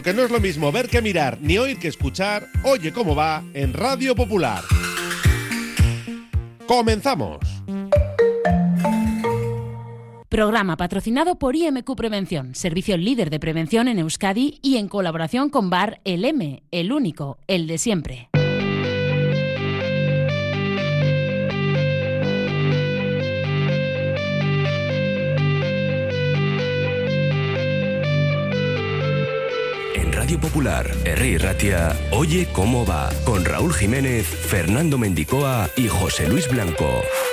porque no es lo mismo ver que mirar, ni oír que escuchar. Oye cómo va en Radio Popular. ¡Comenzamos! Programa patrocinado por IMQ Prevención, servicio líder de prevención en Euskadi y en colaboración con Bar El M, el único, el de siempre. En Radio Popular, Herri Ratia, Oye cómo va, con Raúl Jiménez, Fernando Mendicoa y José Luis Blanco.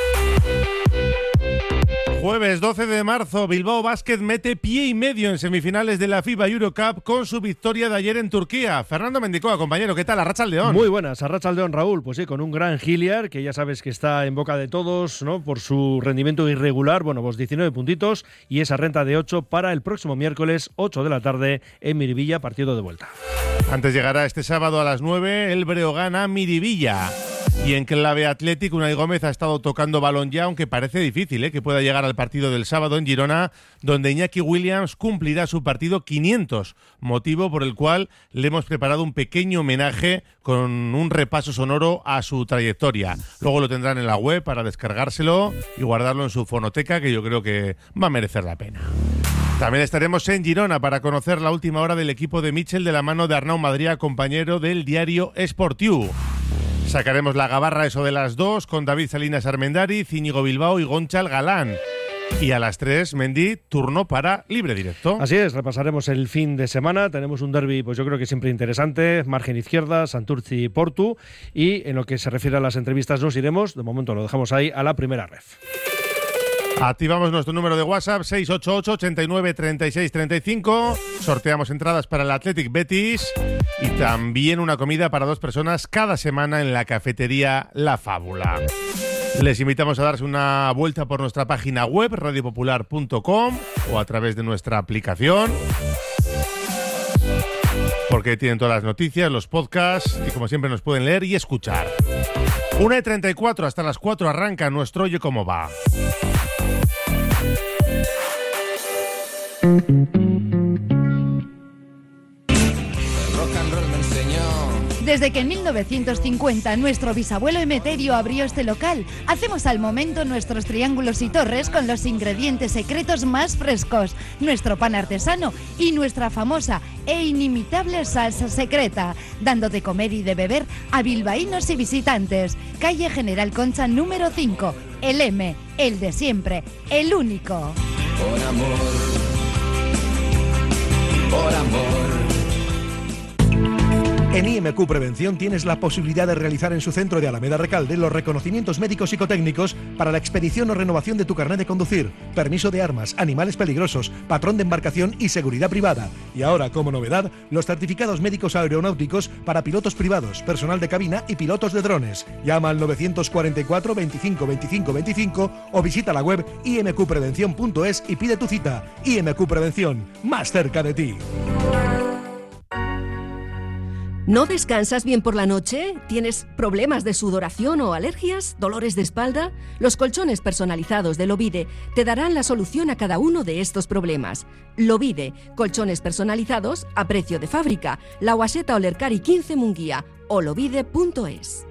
Jueves 12 de marzo, Bilbao Basket mete pie y medio en semifinales de la FIBA Eurocup con su victoria de ayer en Turquía. Fernando Mendicoa, compañero, ¿qué tal? Arratsaldeon. Muy buenas, Arratsaldeon, Raúl. Pues sí, con un gran Hilliard, que ya sabes que está en boca de todos, ¿no? Por su rendimiento irregular. Bueno, pues 19 puntitos y esa renta de 8 para el próximo miércoles, 8 de la tarde, en Miribilla, partido de vuelta. Antes llegará este sábado a las 9 el Breogán a Miribilla. Y en clave Athletic, Unai Gómez ha estado tocando balón ya, aunque parece difícil que pueda llegar al partido del sábado en Girona, donde Iñaki Williams cumplirá su partido 500, motivo por el cual le hemos preparado un pequeño homenaje con un repaso sonoro a su trayectoria. Luego lo tendrán en la web para descargárselo y guardarlo en su fonoteca, que yo creo que va a merecer la pena. También estaremos en Girona para conocer la última hora del equipo de Mitchell de la mano de Arnau Madria, compañero del diario Sportiu. Sacaremos la gabarra eso de las 2 con David Salinas Armendariz, Íñigo Bilbao y Gonchal Galán. Y a las 3, Mendy, turno para Libre Directo. Así es, repasaremos el fin de semana. Tenemos un derbi, pues yo creo que siempre interesante. Margen izquierda, Santurtzi y Portu. Y en lo que se refiere a las entrevistas nos iremos, de momento lo dejamos ahí, a la primera ref. Activamos nuestro número de WhatsApp 688 89 36 35. Sorteamos entradas para el Athletic Betis y también una comida para 2 personas cada semana en la cafetería La Fábula. Les invitamos a darse una vuelta por nuestra página web radiopopular.com o a través de nuestra aplicación, porque tienen todas las noticias, los podcasts y como siempre nos pueden leer y escuchar. 1:34 hasta las 4 arranca nuestro Oye cómo va. Desde que en 1950 nuestro bisabuelo Emeterio abrió este local, hacemos al momento nuestros triángulos y torres con los ingredientes secretos más frescos, nuestro pan artesano y nuestra famosa e inimitable salsa secreta, dando de comer y de beber a bilbaínos y visitantes. Calle General Concha número 5, el M, el de siempre, el único. Por amor, por amor. En IMQ Prevención tienes la posibilidad de realizar en su centro de Alameda Recalde los reconocimientos médicos psicotécnicos para la expedición o renovación de tu carnet de conducir, permiso de armas, animales peligrosos, patrón de embarcación y seguridad privada. Y ahora, como novedad, los certificados médicos aeronáuticos para pilotos privados, personal de cabina y pilotos de drones. Llama al 944 25 25 25 o visita la web imqprevención.es y pide tu cita. IMQ Prevención, más cerca de ti. ¿No descansas bien por la noche? ¿Tienes problemas de sudoración o alergias? ¿Dolores de espalda? Los colchones personalizados de Lovide te darán la solución a cada uno de estos problemas. Lovide, colchones personalizados a precio de fábrica. La Guaseta Olercari 15 Munguía o lovide.es.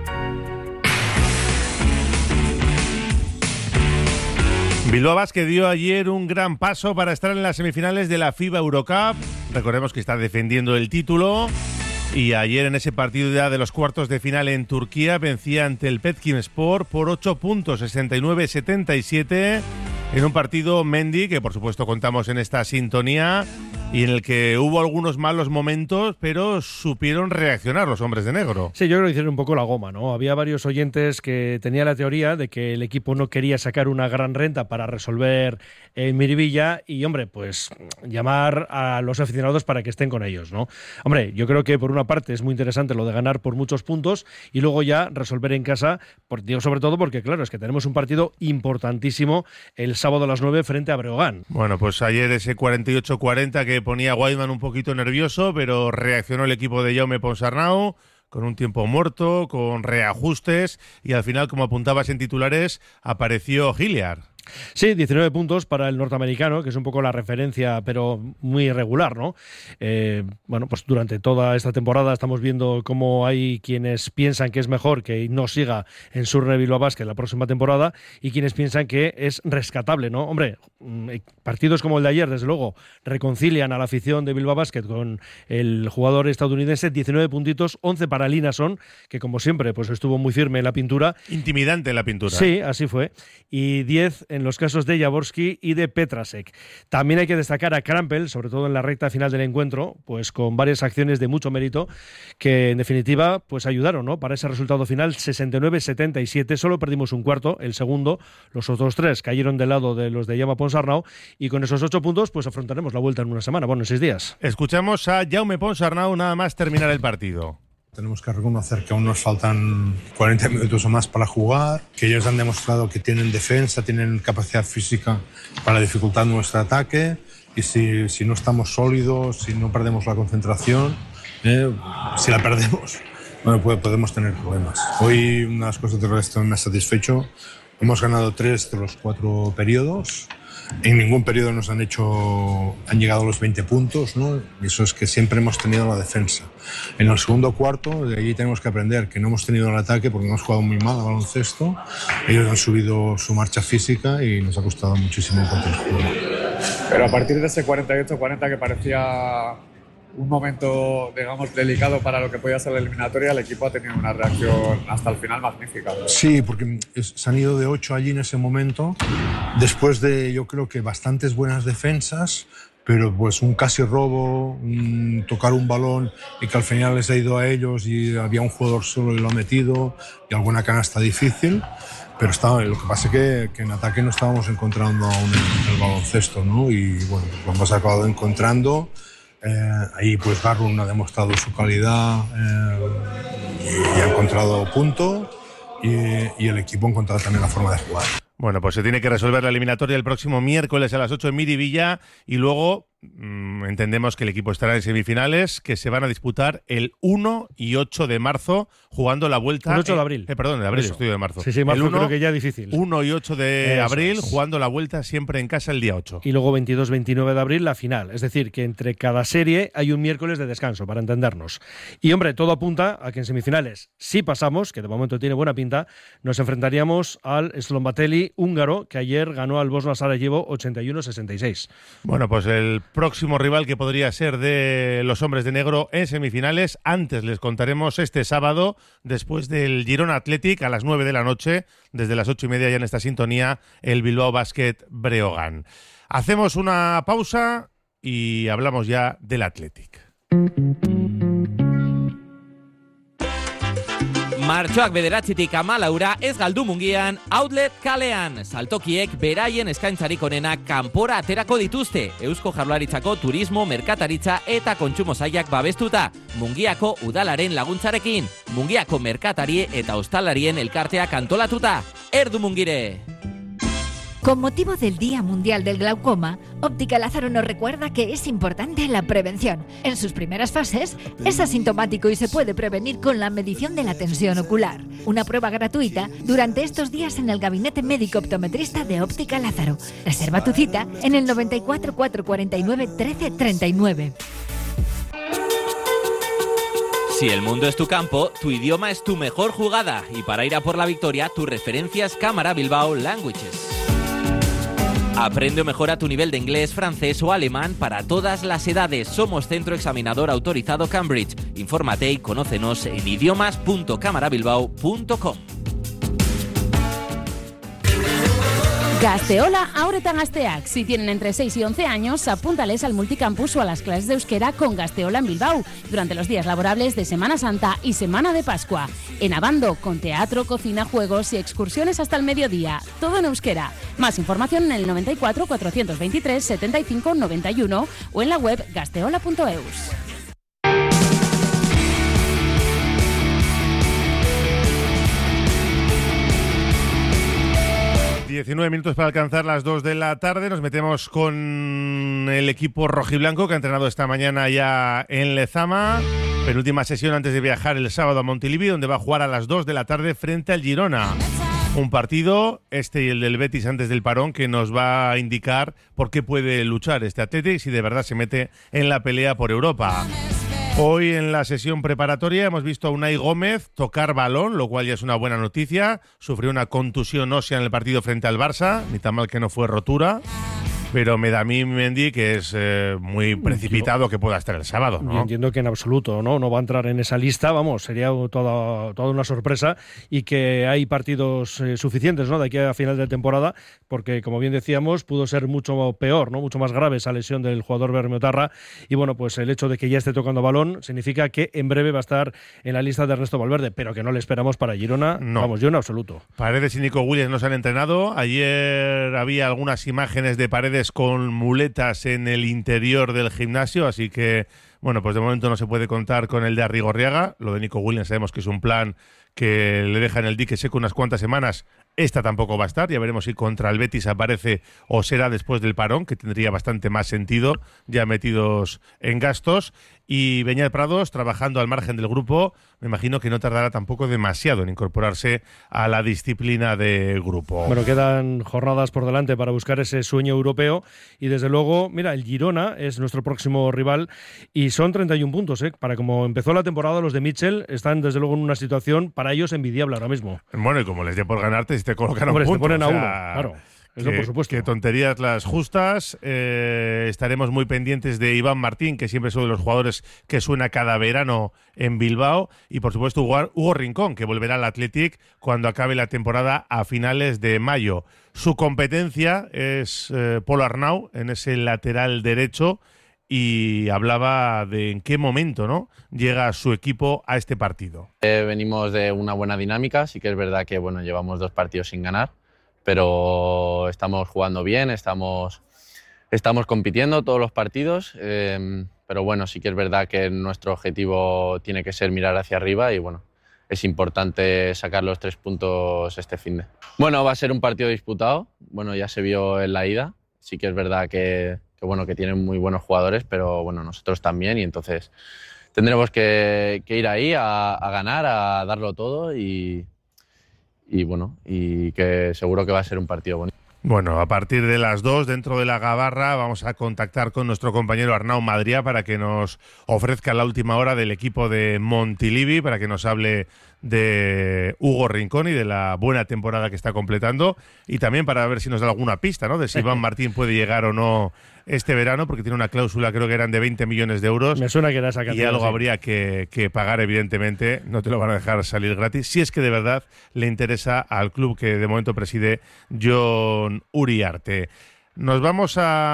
Bilbao Basket dio ayer un gran paso para estar en las semifinales de la FIBA Eurocup. Recordemos que está defendiendo el título. Y ayer en ese partido ya de los cuartos de final en Turquía vencía ante el Petkimspor por 8 puntos, 69-77, en un partido, Mendy, que por supuesto contamos en esta sintonía, y en el que hubo algunos malos momentos, pero supieron reaccionar los hombres de negro. Sí, yo creo que hicieron un poco la goma, ¿no? Había varios oyentes que tenían la teoría de que el equipo no quería sacar una gran renta para resolver en Miribilla y, hombre, pues llamar a los aficionados para que estén con ellos, ¿no? Hombre, yo creo que por una parte es muy interesante lo de ganar por muchos puntos y luego ya resolver en casa, digo sobre todo porque, claro, es que tenemos un partido importantísimo el sábado a las 9 frente a Breogán. Bueno, pues ayer ese 48-40 que ponía a Weidman un poquito nervioso, pero reaccionó el equipo de Jaume Ponsarnau con un tiempo muerto, con reajustes, y al final, como apuntabas en titulares, apareció Hilliard. Sí, 19 puntos para el norteamericano, que es un poco la referencia, pero muy irregular, ¿no? Bueno, pues durante toda esta temporada estamos viendo cómo hay quienes piensan que es mejor que no siga en Surne Bilbao Basket la próxima temporada y quienes piensan que es rescatable, ¿no? Hombre, partidos como el de ayer, desde luego, reconcilian a la afición de Bilbao Basket con el jugador estadounidense. 19 puntitos, 11 para Linason, que como siempre pues estuvo muy firme en la pintura. Intimidante en la pintura. Sí, así fue. Y 10 en los casos de Jaworski y de Petrasek. También hay que destacar a Krampel, sobre todo en la recta final del encuentro, pues con varias acciones de mucho mérito que en definitiva pues ayudaron, ¿no?, para ese resultado final 69-77. Solo perdimos un cuarto, el segundo. Los otros 3 cayeron del lado de los de Jaume Ponsarnau y con esos 8 puntos pues afrontaremos la vuelta en una semana, bueno, en 6 días. Escuchamos a Jaume Ponsarnau nada más terminar el partido. Tenemos que reconocer que aún nos faltan 40 minutos o más para jugar, que ellos han demostrado que tienen defensa, tienen capacidad física para dificultar nuestro ataque, y si no estamos sólidos, si no perdemos la concentración, si la perdemos, bueno, podemos tener problemas. Hoy una de las cosas del resto me ha satisfecho. Hemos ganado 3 de los 4 periodos. En ningún periodo nos han llegado a los 20 puntos, ¿no? Y eso es que siempre hemos tenido la defensa. En el segundo cuarto, de allí tenemos que aprender que no hemos tenido el ataque porque hemos jugado muy mal al baloncesto. Ellos han subido su marcha física y nos ha costado muchísimo encontrar el juego. Pero a partir de ese 48-40 que parecía un momento, digamos, delicado para lo que podía ser la eliminatoria, el equipo ha tenido una reacción hasta el final magnífica. Sí, porque se han ido de 8 allí en ese momento, después de, yo creo que bastantes buenas defensas, pero pues un casi robo, tocar un balón y que al final les ha ido a ellos y había un jugador solo y lo ha metido, y alguna canasta difícil. Pero lo que pasa es que en ataque no estábamos encontrando aún el baloncesto, ¿no? Y bueno, lo hemos acabado encontrando. Ahí pues Garrun ha demostrado su calidad y ha encontrado punto, y el equipo ha encontrado también la forma de jugar. Bueno, pues se tiene que resolver la eliminatoria el próximo miércoles a las 8 en Miribilla, y luego entendemos que el equipo estará en semifinales, que se van a disputar el 1 y 8 de marzo, jugando la vuelta... El 8 de abril. Perdón, de abril, estoy de marzo. Sí, marzo el 1, creo que ya difícil. 1 y 8 de Eso abril, es. jugando la vuelta siempre en casa el día 8. Y luego 22-29 de abril la final. Es decir, que entre cada serie hay un miércoles de descanso, para entendernos. Y hombre, todo apunta a que en semifinales, si pasamos, que de momento tiene buena pinta, nos enfrentaríamos al Slombatelli húngaro, que ayer ganó al Bosna Sarajevo 81-66. Bueno, pues el próximo rival que podría ser de los hombres de negro en semifinales, antes les contaremos este sábado, después del Girona Athletic a las 9 de la noche, desde las 8:30 ya en esta sintonía, el Bilbao Basket Breogán. Hacemos una pausa y hablamos ya del Athletic. Martxoak 9-tik 14 ez galdu mungian Outlet kalean. Saltokiek beraien eskaintzarik onenak kanpora aterako dituzte. Eusko Jaurlaritzako turismo, merkataritza eta kontsumo sailak babestuta. Mungiako udalaren laguntzarekin. Mungiako merkatari eta ostalarien elkarteak antolatuta. Erdu Mungire! Con motivo del Día Mundial del Glaucoma, Óptica Lázaro nos recuerda que es importante la prevención. En sus primeras fases es asintomático y se puede prevenir con la medición de la tensión ocular. Una prueba gratuita durante estos días en el Gabinete Médico Optometrista de Óptica Lázaro. Reserva tu cita en el 94 449 13 39. Si el mundo es tu campo, tu idioma es tu mejor jugada. Y para ir a por la victoria, tu referencia es Cámara Bilbao Languages. Aprende o mejora tu nivel de inglés, francés o alemán para todas las edades. Somos centro examinador autorizado Cambridge. Infórmate y conócenos en idiomas.camarabilbao.com. Gazteola Hauretan Gazteak. Si tienen entre 6 y 11 años, apúntales al multicampus o a las clases de euskera con Gazteola en Bilbao durante los días laborables de Semana Santa y Semana de Pascua. En Abando, con teatro, cocina, juegos y excursiones hasta el mediodía. Todo en euskera. Más información en el 94 423 75 91 o en la web gazteola.eus. 19 minutos para alcanzar las 2 de la tarde. Nos metemos con el equipo rojiblanco que ha entrenado esta mañana ya en Lezama. Penúltima sesión antes de viajar el sábado a Montilivi, donde va a jugar a las 2 de la tarde frente al Girona. Un partido, este y el del Betis antes del parón, que nos va a indicar por qué puede luchar este Athletic si de verdad se mete en la pelea por Europa. Hoy en la sesión preparatoria hemos visto a Unai Gómez tocar balón, lo cual ya es una buena noticia. Sufrió una contusión ósea en el partido frente al Barça, ni tan mal que no fue rotura. Pero me da a mí Mendy que es muy precipitado que pueda estar el sábado, ¿no? Yo entiendo que en absoluto no va a entrar en esa lista, vamos, sería toda una sorpresa, y que hay partidos suficientes, ¿no?, de aquí a final de temporada, porque como bien decíamos, pudo ser mucho peor, ¿no?, mucho más grave esa lesión del jugador bermeotarra, y bueno, pues el hecho de que ya esté tocando balón significa que en breve va a estar en la lista de Ernesto Valverde, pero que no le esperamos para Girona, no. Vamos, yo en absoluto. Paredes y Nico Williams no se han entrenado. Ayer había algunas imágenes de Paredes con muletas en el interior del gimnasio, así que, bueno, pues de momento no se puede contar con el de Arrigorriaga. Lo de Nico Williams sabemos que es un plan que le deja en el dique seco unas cuantas semanas. Esta tampoco va a estar, ya veremos si contra el Betis aparece o será después del parón, que tendría bastante más sentido, ya metidos en gastos. Y Beñat Prados, trabajando al margen del grupo, me imagino que no tardará tampoco demasiado en incorporarse a la disciplina de grupo. Bueno, quedan jornadas por delante para buscar ese sueño europeo, y desde luego, mira, el Girona es nuestro próximo rival y son 31 puntos, ¿eh? Para como empezó la temporada, los de Mitchell están desde luego en una situación para ellos envidiable ahora mismo. Bueno, y como les dé por ganarte, si te colocan a un punto. punto. Te ponen a o sea, uno, claro. Eso por supuesto. Qué tonterías las justas. Estaremos muy pendientes de Iván Martín, que siempre es uno de los jugadores que suena cada verano en Bilbao. Y por supuesto Hugo Rincón, que volverá al Athletic cuando acabe la temporada a finales de mayo. Su competencia es Polo Arnau en ese lateral derecho, y hablaba de en qué momento, ¿no?, llega su equipo a este partido. Venimos de una buena dinámica, sí que es verdad que bueno, llevamos 2 partidos sin ganar, pero estamos jugando bien, estamos compitiendo todos los partidos, pero bueno, sí que es verdad que nuestro objetivo tiene que ser mirar hacia arriba y bueno, es importante sacar los 3 puntos este finde. Bueno, va a ser un partido disputado, bueno, ya se vio en la ida, sí que es verdad que tienen muy buenos jugadores, pero bueno, nosotros también, y entonces tendremos que ir ahí a ganar, a darlo todo y bueno, y que seguro que va a ser un partido bonito. Bueno, a partir de las 2, dentro de la Gabarra, vamos a contactar con nuestro compañero Arnau Madrià para que nos ofrezca la última hora del equipo de Montilivi, para que nos hable de Hugo Rincón y de la buena temporada que está completando, y también para ver si nos da alguna pista, ¿no?, de si Iván Martín puede llegar o no este verano, porque tiene una cláusula, creo que eran de 20 millones de euros. Me suena que era esa cantidad. Y algo habría que pagar, evidentemente. No te lo van a dejar salir gratis, si es que de verdad le interesa al club que de momento preside Jon Uriarte. Nos vamos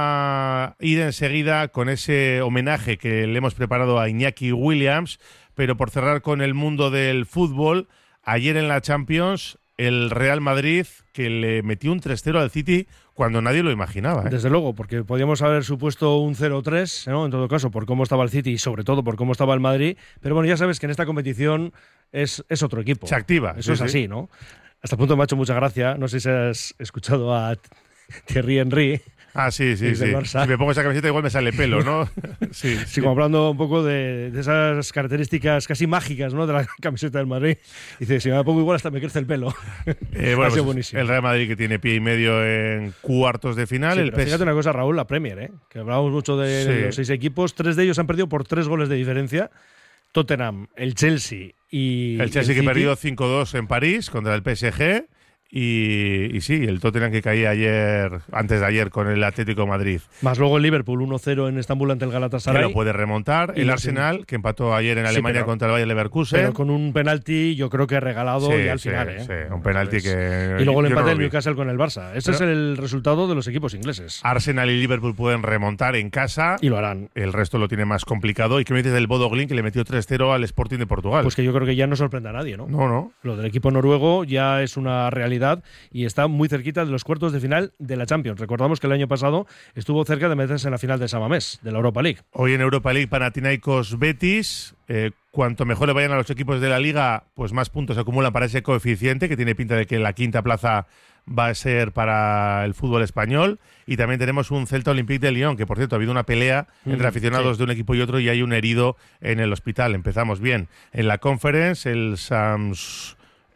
a ir enseguida con ese homenaje que le hemos preparado a Iñaki Williams, pero por cerrar con el mundo del fútbol, ayer en la Champions, el Real Madrid, que le metió un 3-0 al City cuando nadie lo imaginaba, ¿eh? Desde luego, porque podíamos haber supuesto un 0-3, ¿no?, en todo caso, por cómo estaba el City y sobre todo por cómo estaba el Madrid. Pero bueno, ya sabes que en esta competición es otro equipo. Se activa. Eso es así, ¿no? Hasta el punto me ha hecho mucha gracia. No sé si has escuchado a Thierry Henry. Ah, sí. Si me pongo esa camiseta igual me sale pelo, ¿no? Sí. Como hablando un poco de esas características casi mágicas, ¿no?, de la camiseta del Madrid. Dice, si me la pongo igual hasta me crece el pelo. Bueno, pues buenísimo. El Real Madrid, que tiene pie y medio en cuartos de final. Sí, fíjate una cosa, Raúl, la Premier, que hablábamos mucho de los 6 equipos. 3 de ellos han perdido por 3 goles de diferencia. Tottenham, el Chelsea y el Chelsea, el que City. perdió 5-2 en París contra el PSG. Y sí, el Tottenham, que caía antes de ayer con el Atlético de Madrid. Más luego el Liverpool 1-0 en Estambul ante el Galatasaray. Que lo puede remontar. Y el Arsenal, que empató ayer en Alemania contra el Bayer Leverkusen. Pero con un penalti, yo creo que regalado ya al final. Sí, un penalti que... Y luego el empate del Newcastle con el Barça. Ese es el resultado de los equipos ingleses. Arsenal y Liverpool pueden remontar en casa. Y lo harán. El resto lo tiene más complicado. ¿Y qué me dices del Bodo Glimt, que le metió 3-0 al Sporting de Portugal? Pues que yo creo que ya no sorprende a nadie, ¿no? No. Lo del equipo noruego ya es una realidad y está muy cerquita de los cuartos de final de la Champions. Recordamos que el año pasado estuvo cerca de meterse en la final de San Mamés, de la Europa League. Hoy en Europa League, Panathinaikos Betis. Cuanto mejor le vayan a los equipos de la Liga, pues más puntos se acumulan para ese coeficiente, que tiene pinta de que la quinta plaza va a ser para el fútbol español. Y también tenemos un Celta Olympique de Lyon, que por cierto ha habido una pelea entre aficionados de un equipo y otro, y hay un herido en el hospital. Empezamos bien. En la Conference, el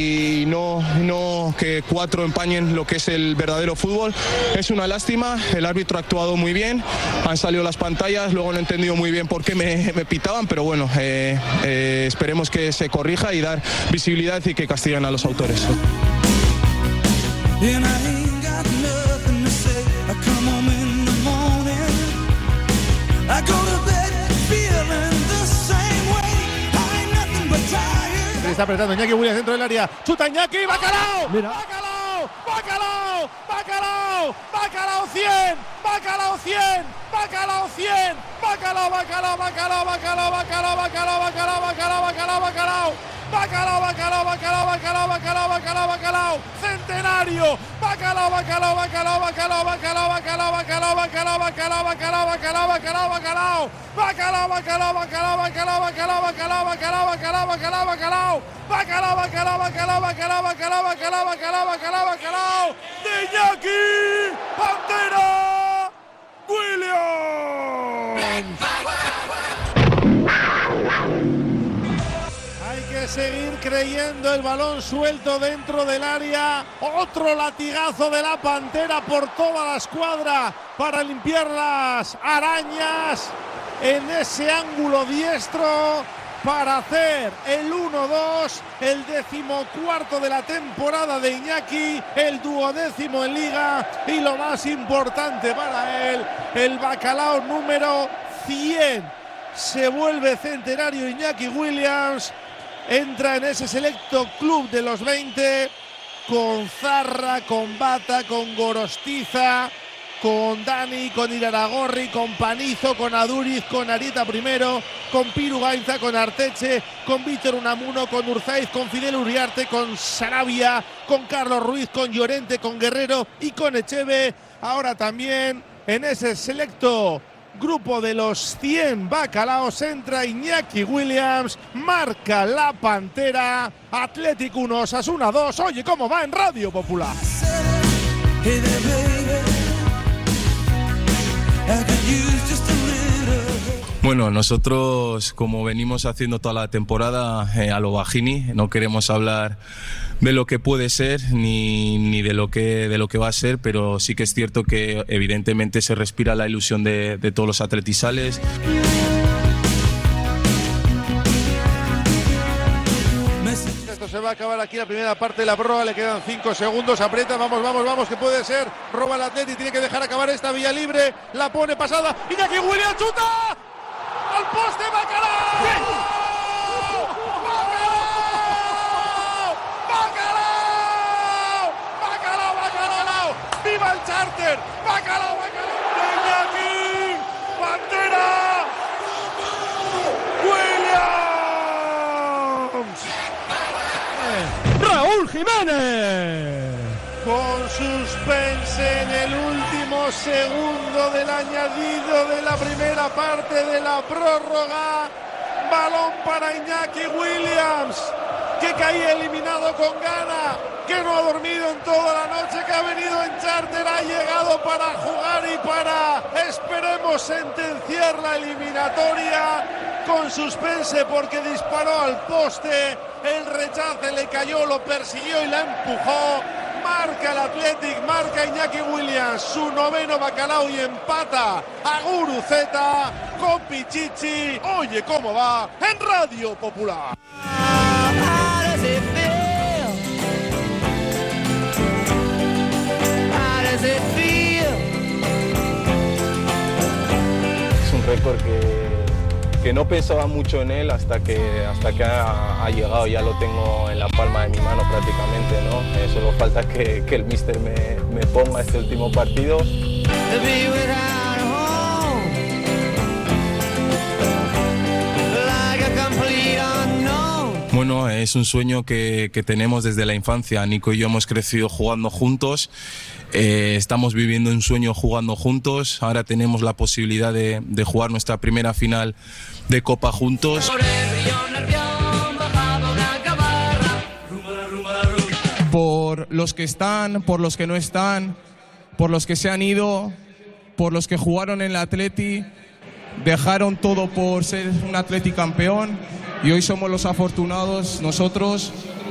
y no que 4 empañen lo que es el verdadero fútbol. Es una lástima, el árbitro ha actuado muy bien, han salido las pantallas, luego no he entendido muy bien por qué me pitaban, pero bueno, esperemos que se corrija y dar visibilidad y que castiguen a los autores. Está apretando Iñaki Williams dentro del área. Chuta Iñaki, Bacalao. Mira. Bacalao 100. Bacalao 100. Bacalao 100. Bacalao. Centenario. Bacalao. De Iñaki Pantera Williams. Hay que seguir creyendo, el balón suelto dentro del área. Otro latigazo de la Pantera por toda la escuadra para limpiar las arañas en ese ángulo diestro para hacer el 1-2, el 14º de la temporada de Iñaki, el 12º en Liga y lo más importante para él, el Bacalao número 100. Se vuelve centenario Iñaki Williams, entra en ese selecto club de los 20 con Zarra, con Bata, con Gorostiza, con Dani, con Iraragorri, con Panizo, con Aduriz, con Arieta primero, con Piru Gainza, con Arteche, con Víctor Unamuno, con Urzaiz, con Fidel Uriarte, con Sarabia, con Carlos Ruiz, con Llorente, con Guerrero y con Echeve. Ahora también en ese selecto grupo de los 100 bacalaos entra Iñaki Williams, marca la Pantera, Athletic 1, Osasuna 2. Oye, ¿cómo va en Radio Popular? Bueno, nosotros, como venimos haciendo toda la temporada, a lo Bajini, no queremos hablar de lo que puede ser ni de lo que va a ser, pero sí que es cierto que evidentemente se respira la ilusión de todos los atletisales. Esto se va a acabar aquí la primera parte de la prórroga, le quedan 5 segundos, aprieta, vamos, que puede ser, roba el Atleti, tiene que dejar acabar esta vía libre, la pone pasada, Iñaki Williams chuta, al poste, Bacalao. ¡Viva el charter! ¡Bacalao! ¡De Iñaki Pantera Williams! ¡Raúl Jiménez! Con suspense en el último segundo del añadido de la primera parte de la prórroga. Balón para Iñaki Williams, que caía eliminado con gana, que no ha dormido en toda la noche, que ha venido en charter, ha llegado para jugar y para, esperemos, sentenciar la eliminatoria con suspense porque disparó al poste, el rechace le cayó, lo persiguió y la empujó. Marca el Athletic, marca Iñaki Williams, su 9º bacalao y empata a Guruceta con Pichichi. Oye, ¿cómo va? En Radio Popular. Es un récord que no pensaba mucho en él hasta que ha llegado, ya lo tengo en la palma de mi mano prácticamente, ¿no? Solo falta que el míster me ponga este último partido. Bueno, es un sueño que tenemos desde la infancia. Nico y yo hemos crecido jugando juntos. Estamos viviendo un sueño jugando juntos. Ahora tenemos la posibilidad de jugar nuestra primera final de Copa juntos. Por los que están, por los que no están, por los que se han ido, por los que jugaron en el Atleti, dejaron todo por ser un Atleti campeón y hoy somos los afortunados nosotros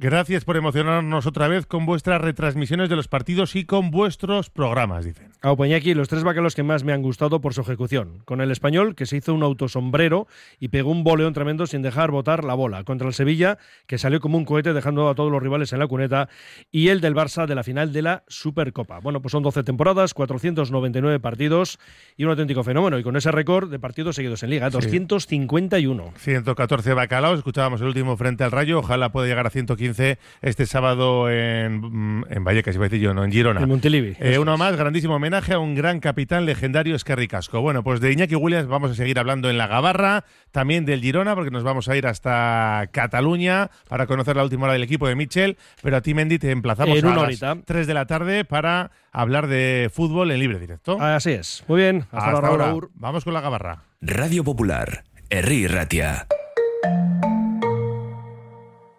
Gracias por emocionarnos otra vez con vuestras retransmisiones de los partidos y con vuestros programas, dicen. A Iñaki, los 3 bacalos que más me han gustado por su ejecución. Con el Español, que se hizo un autosombrero y pegó un boleón tremendo sin dejar botar la bola. Contra el Sevilla, que salió como un cohete dejando a todos los rivales en la cuneta. Y el del Barça de la final de la Supercopa. Bueno, pues son 12 temporadas, 499 partidos y un auténtico fenómeno. Y con ese récord de partidos seguidos en Liga, 251. 114 bacalaos. Escuchábamos el último frente al Rayo. Ojalá pueda llegar a 115 este sábado en Vallecas, iba a decir yo, no, en Girona. En Montilivi. Uno más, grandísimo homenaje a un gran capitán legendario, Esquerri Casco. Bueno, pues de Iñaki Williams vamos a seguir hablando en la Gabarra, también del Girona, porque nos vamos a ir hasta Cataluña para conocer la última hora del equipo de Michel, pero a ti, Mendy, te emplazamos en a las 3 de la tarde para hablar de fútbol en libre directo. Así es. Muy bien. Hasta ahora. Vamos con la Gabarra. Radio Popular, Herri Ratia.